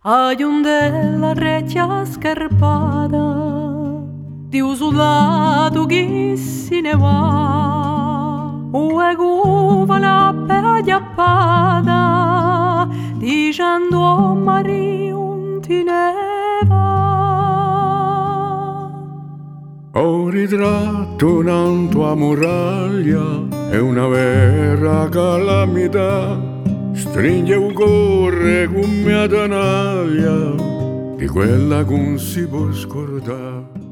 Hai un della recchia scarpata di un soldato che se ne va, e cuva la pegliappata dicendo oh Maria non ti ne va. Ho ritratto una tua muraglia, è una vera calamità. Stringe un cuore con mia tanaglia, di quella che non si può scordare.